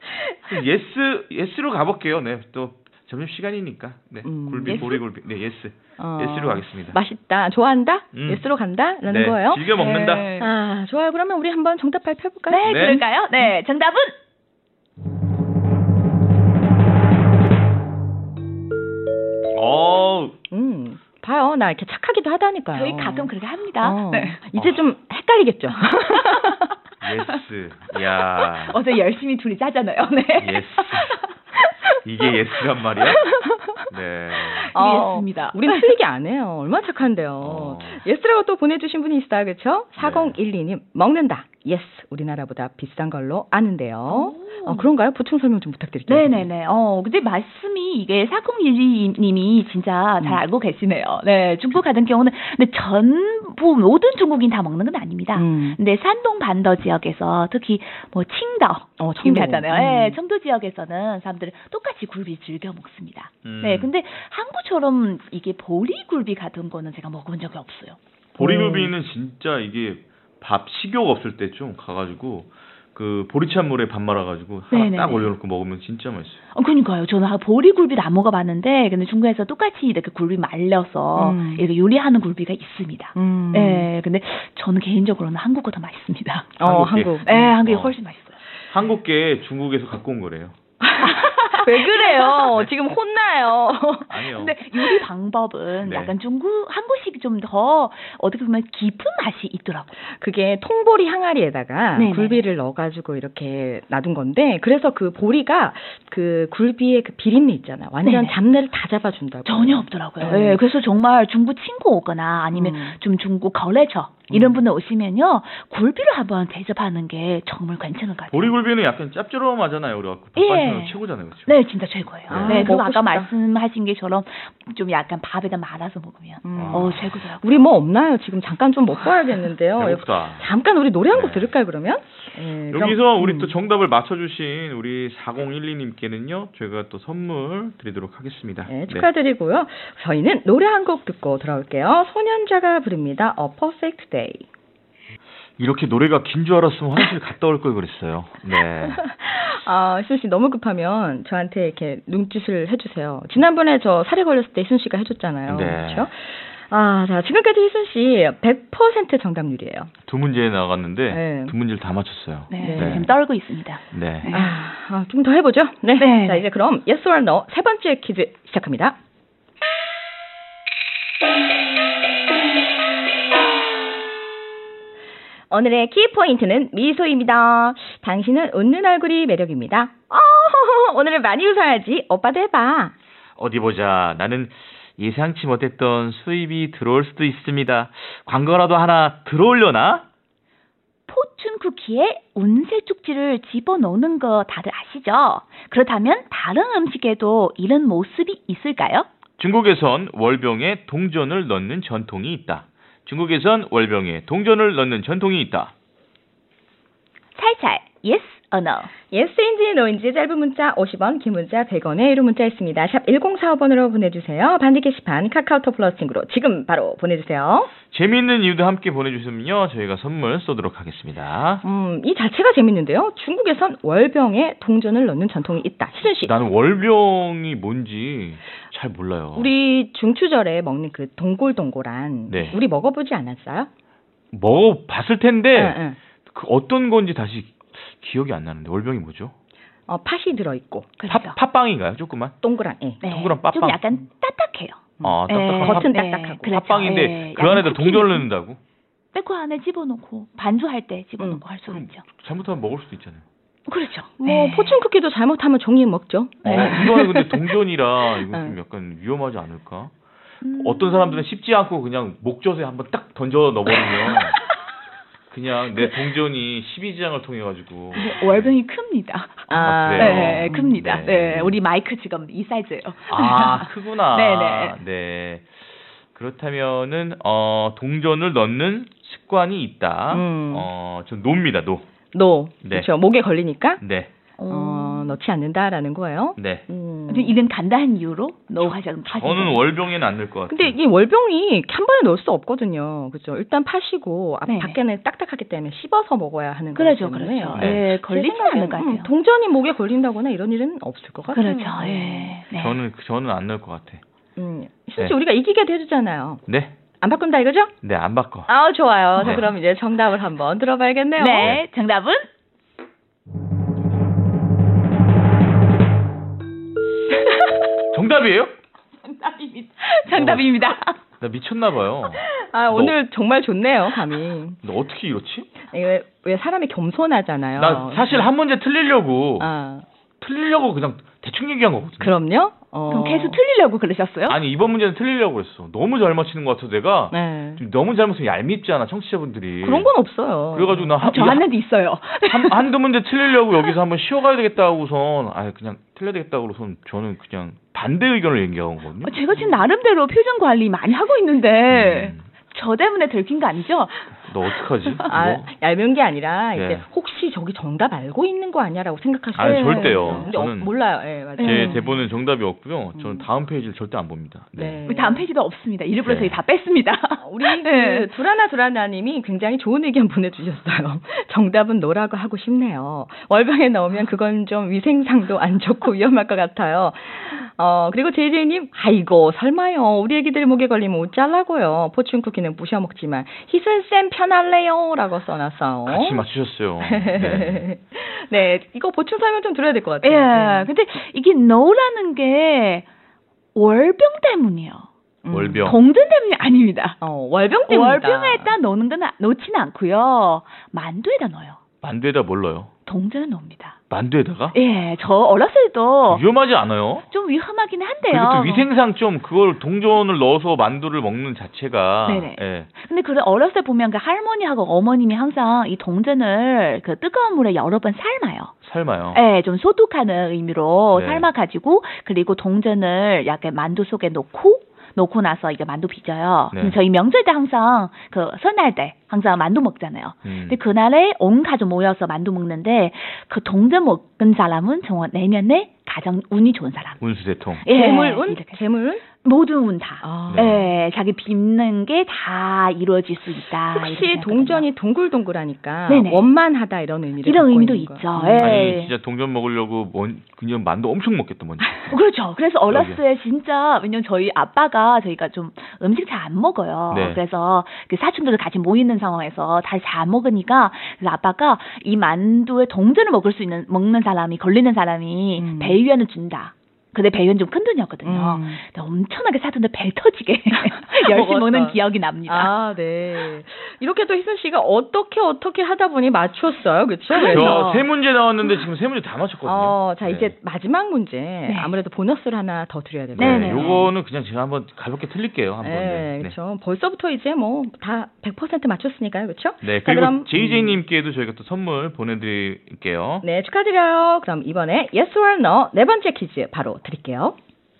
예스로 가볼게요. 네, 또 점심 시간이니까. 네, 굴비, 예스? 보리굴비. 네, 예스. 예스로 가겠습니다. 맛있다, 좋아한다, 예스로 간다라는 거예요. 즐겨 먹는다. 네. 좋아요. 그러면 우리 한번 정답 발표해볼까요? 네, 그럴까요? 네, 정답은 봐요. 나 이렇게 착하기도 하다니까요. 저희 가끔 그렇게 합니다. 네. 이제 좀 헷갈리겠죠. 예스. 야. 어제 열심히 둘이 짜잖아요. 네. 예스. 이게 예스란 말이야? 네. 이해했습니다. 우린 틀리게 안 해요. 얼마나 착한데요. 예스라고 또 보내주신 분이 있어요. 그렇죠? 4012님. 먹는다. 예스. 우리나라보다 비싼 걸로 아는데요. 그런가요? 보충 설명 좀 부탁드릴게요. 네네네. 근데 말씀이 이게 4012님이 진짜 잘 알고 계시네요. 네. 중국 같은 경우는 근데 전부 모든 중국인 다 먹는 건 아닙니다. 근데 산동 반도 지역에서 특히 칭다오 기억나잖아요. 네. 청도 지역에서는 사람들은 똑같이 굴비 즐겨 먹습니다. 네. 근데 한국처럼 이게 보리굴비 같은 거는 제가 먹어본 적이 없어요. 보리굴비는 진짜 이게 식욕 없을 때 좀 가가지고 그 보리찬물에 밥 말아가지고 하나 딱 올려놓고 먹으면 진짜 맛있어요. 그러니까요. 저는 보리굴비를 안 먹어봤는데 근데 중국에서 똑같이 이렇게 굴비 말려서 이렇게 요리하는 굴비가 있습니다. 네, 근데 저는 개인적으로는 한국거 더 맛있습니다. 한국. 네, 한국이 훨씬 맛있어요. 한국게 중국에서 갖고 온 거래요. 왜 그래요? 지금 혼나요. 아니요. 근데 요리 방법은 약간 한국식 좀 더 어떻게 보면 깊은 맛이 있더라고요. 그게 통보리 항아리에다가 굴비를 넣어가지고 이렇게 놔둔 건데 그래서 그 보리가 그 굴비의 그 비린내 있잖아요. 완전 잡내를 다 잡아준다고. 전혀 없더라고요. 네, 그래서 정말 중국 친구 오거나 아니면 좀 중국 거래처 이런 분들 오시면요 굴비를 한번 대접하는 게 정말 괜찮은 것 같아요. 보리굴비는 약간 짭조름하잖아요. 그래갖고 밥반찬은 최고잖아요, 그렇죠? 네, 진짜 최고예요. 네, 그리고 아까 말씀하신 게처럼 좀 약간 밥에다 말아서 먹으면 최고더라고요. 우리 뭐 없나요? 지금 잠깐 좀 먹고 와야겠는데요. 배고프다. 잠깐 우리 노래 한 곡 들을까요, 그러면? 여기서 우리 또 정답을 맞춰주신 우리 4012님께는요 저희가 또 선물 드리도록 하겠습니다. 네, 축하드리고요. 저희는 노래 한 곡 듣고 돌아올게요. 소년자가 부릅니다. A Perfect Day. 이렇게 노래가 긴 줄 알았으면 화장실 갔다 올 걸 그랬어요. 네. 이순 씨 너무 급하면 저한테 이렇게 눈짓을 해주세요. 지난번에 저 살에 걸렸을 때 이순 씨가 해줬잖아요. 네. 그렇죠? 자, 지금까지 이순 씨 100% 정답률이에요. 두 문제 나갔는데 두 문제를 다 맞췄어요. 네. 지금 떨고 있습니다. 네. 좀 더 해보죠. 네. 네. 자, 이제 그럼 Yes or No 세 번째 퀴즈 시작합니다. 오늘의 키포인트는 미소입니다. 당신은 웃는 얼굴이 매력입니다. 오늘은 많이 웃어야지. 오빠도 해봐. 어디 보자. 나는 예상치 못했던 수입이 들어올 수도 있습니다. 광고라도 하나 들어오려나? 포춘 쿠키에 운세 쪽지를 집어넣는 거 다들 아시죠? 그렇다면 다른 음식에도 이런 모습이 있을까요? 중국에선 월병에 동전을 넣는 전통이 있다. 중국에선 월병에 동전을 넣는 전통이 있다. 살살 yes or no? 예스인지 노인지 짧은 문자 50원, 긴 문자 100원의 유료 문자 있습니다. 샵 1045번으로 보내주세요. 반디 게시판 카카오톡 플러스 친구로 지금 바로 보내주세요. 재미있는 이유도 함께 보내주시면요. 저희가 선물 쏘도록 하겠습니다. 이 자체가 재밌는데요. 중국에선 월병에 동전을 넣는 전통이 있다. 희준 씨. 나는 월병이 뭔지 잘 몰라요. 우리 중추절에 먹는 그 동골동골한 네. 우리 먹어보지 않았어요? 먹어봤을 텐데 응. 그 어떤 건지 다시 기억이 안 나는데 월병이 뭐죠? 팥이 들어있고 그렇죠. 팥빵인가요? 조금만? 동그란 애. 네, 동그란 빠빵. 좀 약간 딱딱해요. 딱딱한 겉은 네, 딱딱하고. 그렇죠. 팥빵인데 네, 그 안에다 약간 동전을 쿠키 넣는다고? 그 안에 집어넣고 반주할 때 집어넣고 할 수가 있죠. 잘못하면 먹을 수도 있잖아요. 그렇죠. 뭐 포춘 쿠키도 잘못하면 종이 먹죠. 이거는 근데 동전이라 이거 좀 네. 약간 위험하지 않을까? 어떤 사람들은 씹지 않고 그냥 목젖에 한번 딱 던져 넣어버리면 그냥 내 동전이 12지장을 통해 가지고 월병이 큽니다. 그래요? 네, 큽니다. 네. 네, 우리 마이크 지금 이 사이즈예요. 크구나. 네네. 네. 그렇다면은 동전을 넣는 습관이 있다. 전 노입니다. 노. 네. 네. 그렇죠. 목에 걸리니까 네. 넣지 않는다라는 거예요. 네. 이런 간단한 이유로 no 하시는 저는 월병에는 안 넣을 것 같아요. 근데 이 월병이 한 번에 넣을 수 없거든요. 그렇죠. 일단 파시고 네. 밖에는 딱딱하기 때문에 씹어서 먹어야 하는 그렇죠, 거기 때문에 그렇죠. 네. 네, 걸리지 않을 것 같아요. 동전이 목에 걸린다거나 이런 일은 없을 것 같아요. 그렇죠. 예. 네. 저는 안 넣을 것 같아. 실제 네. 우리가 이기게도 해주잖아요. 네. 안 바꾼다 이거죠? 네, 안 바꿔. 좋아요. 자, 네. 그럼 이제 정답을 한번 들어봐야겠네요. 네, 정답은 정답이에요? 정답입니다. 나 미쳤나 봐요. 오늘 정말 좋네요, 감이. 너 어떻게 이렇지? 왜 사람이 겸손하잖아요. 나 사실 한 문제 틀리려고 그냥 대충 얘기한 거거든요. 그럼요? 그럼 계속 틀리려고 그러셨어요? 아니 이번 문제는 틀리려고 했어. 너무 잘 맞히는 것 같아서 내가 네. 좀 너무 잘못하면 얄밉잖아 청취자분들이. 그런 건 없어요. 그래가지고 나 저한테도 있어요. 한두 문제 틀리려고 여기서 한번 쉬어가야 되겠다고선 그냥 틀려야 되겠다고선 저는 그냥 반대 의견을 얘기한 거거든요. 제가 지금 나름대로 표정 관리 많이 하고 있는데 저 때문에 들킨 거 아니죠? 너 어떡하지? 얄미운 게 아니라 네. 이제 혹시 저기 정답 알고 있는 거 아니야라고 생각하시죠? 아니 절대요. 근데 저는 몰라요. 네, 맞아요. 제 대본은 정답이 없고요. 저는 다음 페이지를 절대 안 봅니다. 네. 우리 다음 페이지도 없습니다. 일부러 네. 저희 다 뺐습니다. 우리 그 두라나님이 굉장히 좋은 의견 보내주셨어요. 정답은 노라고 하고 싶네요. 월병에 넣으면 그건 좀 위생상도 안 좋고 위험할 것 같아요. 그리고 제이제이님, 아이고 설마요. 우리 애기들 목에 걸리면 어쩌려고요. 포춘 쿠키는 부셔 먹지만 희순쌤 편할래요라고 써놨어요. 같이 맞추셨어요. 네. 네, 이거 보충 설명 좀 들어야 될 것 같아요. 예, 근데 이게 no라는 게 월병 때문이에요. 월병. 동전 때문이 아닙니다. 월병 때문이다. 월병에다 넣는 건 넣지는 않고요. 만두에다 넣어요. 만두에다 뭘 넣어요? 동전을 넣습니다. 만두에다가? 예, 저 어렸을 때도 위험하지 않아요? 좀 위험하긴 한데요. 그리고 또 위생상 좀 그걸 동전을 넣어서 만두를 먹는 자체가. 네네. 예. 근데 그래 어렸을 때 보면 그 할머니하고 어머님이 항상 이 동전을 그 뜨거운 물에 여러 번 삶아요. 삶아요. 예, 좀 소독하는 의미로 네. 삶아가지고 그리고 동전을 약간 만두 속에 놓고 나서 이게 만두 빚어요. 네. 저희 명절 때 항상 그 설날 때 항상 만두 먹잖아요. 근데 그날에 온 가족 모여서 만두 먹는데 그 동전 먹은 사람은 정말 내년에 가장 운이 좋은 사람. 운수대통. 예, 재물운? 재물운? 모든 운 다. 네. 예, 자기 빚는 게 다 이루어질 수 있다. 혹시 동전이 동글동글하니까 네네. 원만하다 이런 의미를 이런 갖고 의미도 있는 있죠. 거예요. 예. 아니 진짜 동전 먹으려고 그냥 만두 엄청 먹겠다 먼저. 그렇죠. 그래서 어렸을 때 진짜 왜냐면 저희 아빠가 저희가 좀 음식 잘 안 먹어요. 네. 그래서 그 사촌들도 같이 모이는 상황에서 잘 안 먹으니까 그래서 아빠가 이 만두에 동전을 먹는 사람이 걸리는 사람이 배 위안을 준다. 근데 배는 좀 큰 돈이었거든요. 엄청나게 사돈데 배 터지게 열심히 먹는 기억이 납니다. 아, 네. 이렇게 또 희순 씨가 어떻게 하다 보니 맞췄어요. 그렇죠? 저 세 문제 나왔는데 지금 세 문제 다 맞췄거든요. 자, 이제 마지막 문제. 네. 아무래도 보너스를 하나 더 드려야 돼요. 네. 요거는 그냥 제가 한번 가볍게 틀릴게요. 한번. 네, 그렇죠. 벌써부터 이제 뭐 다 100% 맞췄으니까요. 그렇죠? 네, 자, 그리고 그럼 JJ님께도 저희가 또 선물 보내드릴게요. 네, 축하드려요. 그럼 이번에 Yes or No 네 번째 퀴즈 바로 드릴게요.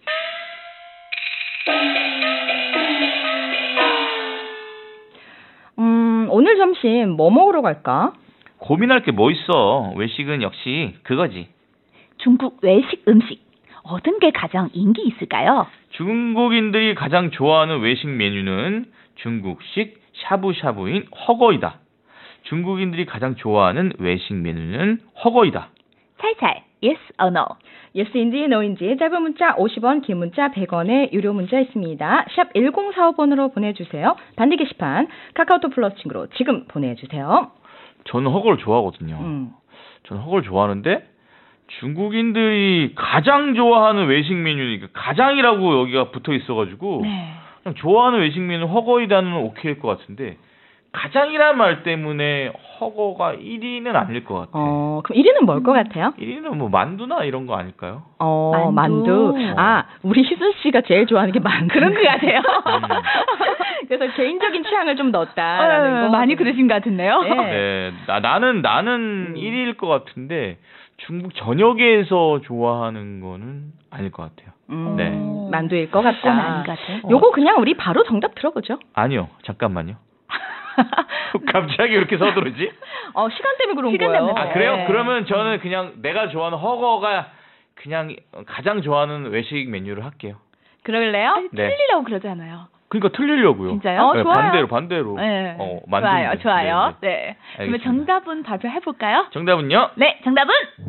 오늘 점심 뭐 먹으러 갈까? 고민할 게 뭐 있어. 외식은 역시 그거지. 중국 외식 음식 어떤 게 가장 인기 있을까요? 중국인들이 가장 좋아하는 외식 메뉴는 중국식 샤브샤브인 허거이다. 중국인들이 가장 좋아하는 외식 메뉴는 허거이다. 살살 Yes or No. 예스인지 노인지 짧은 문자 50원, 긴 문자 100원의 유료 문자 있습니다. 샵 1045번으로 보내주세요. 반디 게시판 카카오톡 플러스 친구로 지금 보내주세요. 저는 허거를 좋아하거든요. 저는 허거를 좋아하는데 중국인들이 가장 좋아하는 외식 메뉴는 가장이라고 여기가 붙어 있어가지고 그냥 좋아하는 외식 메뉴는 허거이다는 오케이일 것 같은데 가장이란 말 때문에 허거가 1위는 아닐 것 같아요. 그럼 1위는 뭘 것 같아요? 1위는 뭐 만두나 이런 거 아닐까요? 만두. 우리 희순 씨가 제일 좋아하는 게 만두. 그런 것 같아요. 그래서 개인적인 취향을 좀 넣었다라는 거. 많이 그러신 것 같은데요. 네. 나는 1위일 것 같은데 중국 전역에서 좋아하는 거는 아닐 것 같아요. 네. 만두일 것 같다. 아닌 것 같아요. 요거 그냥 우리 바로 정답 들어보죠. 아니요. 잠깐만요. 갑자기 이렇게 서두르지? 시간 때문에 그런 시간 거예요. 때문에. 아, 그래요? 네. 그러면 저는 그냥 내가 좋아하는 허거가 그냥 가장 좋아하는 외식 메뉴를 할게요. 그러길래요? 네. 틀리려고 그러잖아요. 그러니까 틀리려고요. 진짜요? 네, 좋아요. 반대로. 네. 만두인데. 좋아요. 네. 네. 그러면 알겠습니다. 정답은 발표해볼까요? 정답은요? 네, 정답은?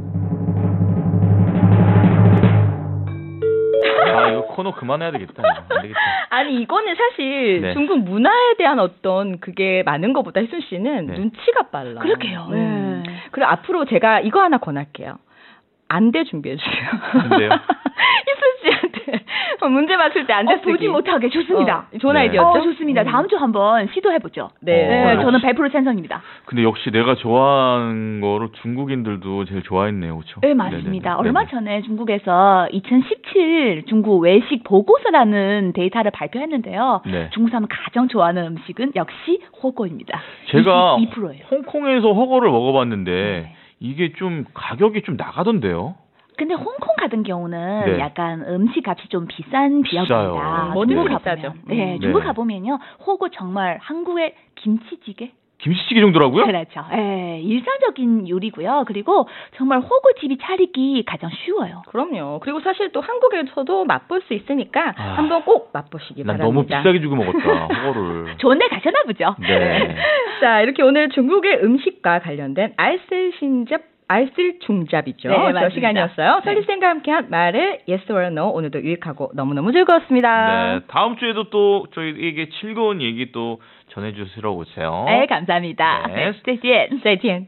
이거 코너 그만해야 되겠다. 이거. 안 되겠다. 아니 이거는 사실 네. 중국 문화에 대한 어떤 그게 많은 것보다 희순 씨는 네. 눈치가 빨라. 그러게요. 그리고 앞으로 제가 이거 하나 권할게요. 안대 준비해 주세요. 근데요? 희순 씨한테 문제 맞출 때 안대 쓰기. 보지 못하게 좋습니다. 좋은 네. 아이디어죠? 좋습니다. 다음 주 한번 시도해보죠. 네. 저는 100% 찬성입니다. 근데 역시 내가 좋아하는 거를 중국인들도 제일 좋아했네요. 그렇죠? 네, 맞습니다. 네네네. 얼마 전에 중국에서 2017 중국 외식 보고서라는 데이터를 발표했는데요. 네. 중국 사람은 가장 좋아하는 음식은 역시 호거입니다. 제가 22%예요. 홍콩에서 허거를 먹어봤는데 네. 이게 좀 가격이 좀 나가던데요. 근데 홍콩 같은 경우는 네. 약간 음식값이 좀 비싼 비싸요. 지역입니다. 뭐든 중국 비싸죠. 가보면, 네, 네. 중국 가보면요, 호거 정말 한국의 김치찌개. 김치찌개 정도라고요? 그렇죠. 예, 일상적인 요리고요. 그리고 정말 호거집이 차리기 가장 쉬워요. 그럼요. 그리고 사실 또 한국에서도 맛볼 수 있으니까 아, 한번 꼭 맛보시기 난 바랍니다. 너무 비싸게 주고 먹었다. 허거를. 좋은데 가셨나 보죠. 네. 자, 이렇게 오늘 중국의 음식과 관련된 알쓸중잡이죠. 네, 저 맞습니다. 시간이었어요. 네. 설리쌤과 함께한 말을 Yes or No 오늘도 유익하고 너무너무 즐거웠습니다. 네. 다음 주에도 또 저희에게 즐거운 얘기 또 전해주시러 오세요. 네, 감사합니다. 네. 再见. 再见.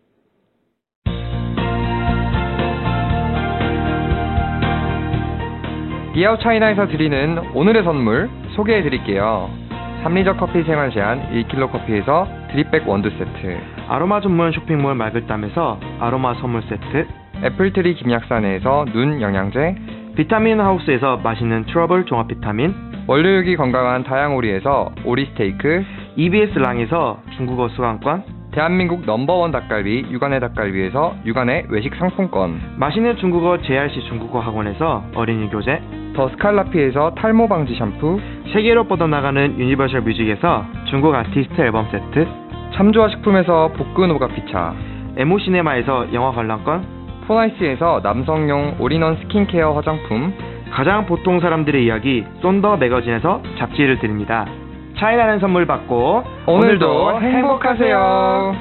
디아오 차이나에서 드리는 오늘의 선물 소개해드릴게요. 삼리적 커피 생활 제한 1kg 커피에서 드립백 원두 세트, 아로마 전문 쇼핑몰 말글담에서 아로마 선물 세트, 애플트리 김약산에서 눈 영양제, 비타민 하우스에서 맛있는 트러블 종합 비타민, 원료육이 건강한 다양오리에서 오리 스테이크, EBS 랑에서 중국어 수강권, 대한민국 넘버원 닭갈비 육안의 닭갈비에서 육안의 외식 상품권, 맛있는 중국어 JRC 중국어 학원에서 어린이 교재, 더 스칼라피에서 탈모 방지 샴푸, 세계로 뻗어나가는 유니버셜 뮤직에서 중국 아티스트 앨범 세트, 참조화 식품에서 볶은 오가피차, 에모시네마에서 영화 관람권, 포나이스에서 남성용 올인원 스킨케어 화장품, 가장 보통 사람들의 이야기 쏜더 매거진에서 잡지를 드립니다. 차이나는 선물 받고 오늘도 행복하세요.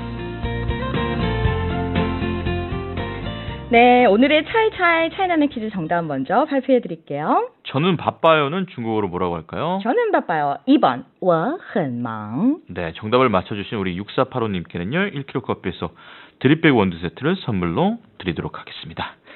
네, 오늘의 차이나는 퀴즈 정답 먼저 발표해 드릴게요. 저는 바빠요는 중국어로 뭐라고 할까요? 저는 바빠요. 2번 我很忙. 네, 정답을 맞춰주신 우리 6485님께는요 1kg 커피에서 드립백 원두 세트를 선물로 드리도록 하겠습니다.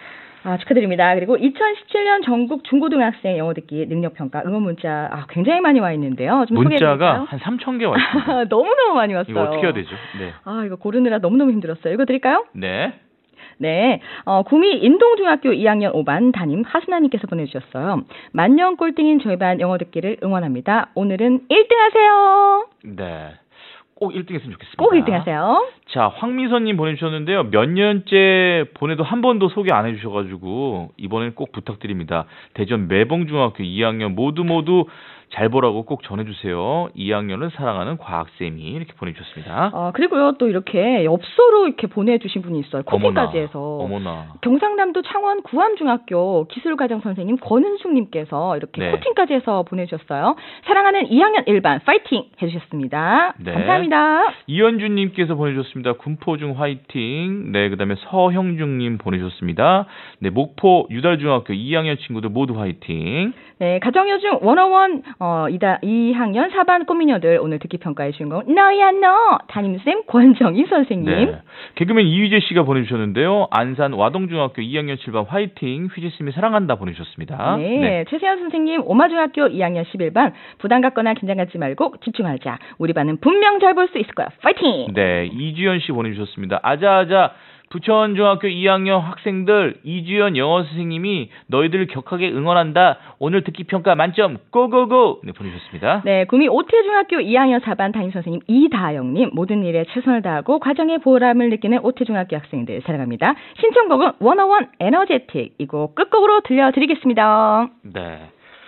아, 축하드립니다. 그리고 2017년 전국 중고등학생 영어 듣기 능력평가 응원 문자 굉장히 많이 와 있는데요. 좀 문자가 소개해드릴까요? 한 3,000개 와 있습니다. 너무너무 많이 왔어요. 이거 어떻게 해야 되죠? 네. 이거 고르느라 너무너무 힘들었어요. 읽어드릴까요? 네. 네, 구미 인동중학교 2학년 5반 담임 하순아님께서 보내주셨어요. 만년 꼴등인 저희 반 영어 듣기를 응원합니다. 오늘은 1등 하세요. 네. 꼭 1등 했으면 좋겠습니다. 꼭 1등 하세요. 자, 황미선님 보내주셨는데요. 몇 년째 보내도 한 번도 소개 안 해주셔가지고 이번엔 꼭 부탁드립니다. 대전 매봉중학교 2학년 모두 잘 보라고 꼭 전해주세요. 2학년을 사랑하는 과학쌤이 이렇게 보내주셨습니다. 그리고요, 또 이렇게 엽서로 이렇게 보내주신 분이 있어요. 커피까지 해서. 어머나. 경상남도 창원 구암중학교 기술과정 선생님 권은숙님께서 이렇게 네. 코팅까지 해서 보내주셨어요. 사랑하는 2학년 1반 파이팅 해주셨습니다. 네. 감사합니다. 이현주님께서 보내주셨습니다. 군포중 화이팅. 네, 그 다음에 서형중님 보내주셨습니다. 네, 목포 유달중학교 2학년 친구들 모두 화이팅. 네, 가정여중 101 2학년 4반 꼬미녀들 오늘 듣기 평가의 주인공 너야 너 담임쌤 권정희 선생님. 네. 개그맨 이휘재 씨가 보내주셨는데요. 안산 와동중학교 2학년 7반 화이팅. 휘재쌤이 사랑한다 보내주셨습니다. 네, 최세현 선생님 오마중학교 2학년 11반 부담 갖거나 긴장 갖지 말고 집중하자. 우리 반은 분명 잘 볼 수 있을 거야. 파이팅! 네, 이주연 씨 보내주셨습니다. 아자아자 부천중학교 2학년 학생들 이주연 영어 선생님이 너희들 격하게 응원한다. 오늘 듣기 평가 만점 고고고. 네, 보내주셨습니다. 네, 구미 오태중학교 2학년 4반 담임 선생님 이다영님 모든 일에 최선을 다하고 과정의 보람을 느끼는 오태중학교 학생들 사랑합니다. 신청곡은 101 에너제틱 이 곡 끝곡으로 들려드리겠습니다. 네.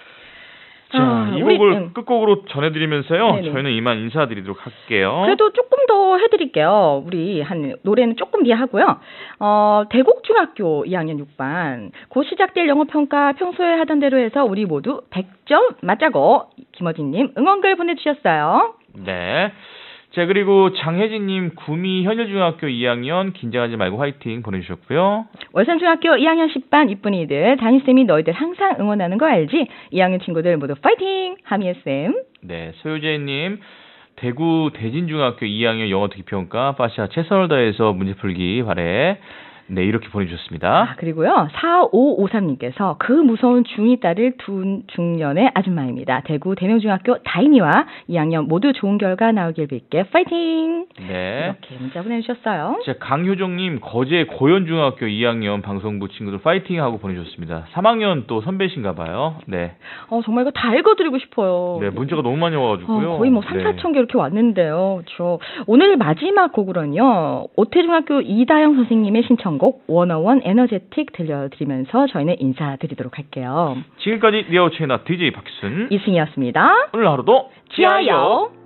자, 이 곡을 끝곡으로 전해드리면서요. 네네. 저희는 이만 인사드리도록 할게요. 그래도 조금 더 해드릴게요. 우리 노래는 조금 뒤에 하고요. 대곡중학교 2학년 6반 곧 시작될 영어평가 평소에 하던 대로 해서 우리 모두 100점 맞자고 김어진님 응원글 보내주셨어요. 네. 자, 그리고 장혜진님 구미 현일중학교 2학년 긴장하지 말고 화이팅 보내주셨고요. 월산중학교 2학년 10반 이쁜이들 담임쌤이 너희들 항상 응원하는 거 알지? 2학년 친구들 모두 파이팅! 하미애쌤. 네, 소유재님 대구 대진중학교 2학년 영어 듣기 평가 파샤 최선을 다해서 문제 풀기 바래. 네, 이렇게 보내주셨습니다. 그리고요, 4553님께서 그 무서운 중2 딸을 둔 중년의 아줌마입니다. 대구 대명중학교 다인이와 2학년 모두 좋은 결과 나오길 빌게 파이팅! 네. 이렇게 문자 보내주셨어요. 자, 강효정님 거제 고현중학교 2학년 방송부 친구들 파이팅 하고 보내주셨습니다. 3학년 또 선배신가 봐요. 네. 정말 이거 다 읽어드리고 싶어요. 네, 문자가 너무 많이 와가지고요. 거의 3,4천 개 이렇게 왔는데요. 오늘 마지막 곡으로는요, 오태중학교 이다영 선생님의 신청곡 101 에너제틱 들려드리면서 저희는 인사드리도록 할게요. 지금까지 리아우 채널 DJ 박희순 이승이었습니다. 오늘 하루도 지아요.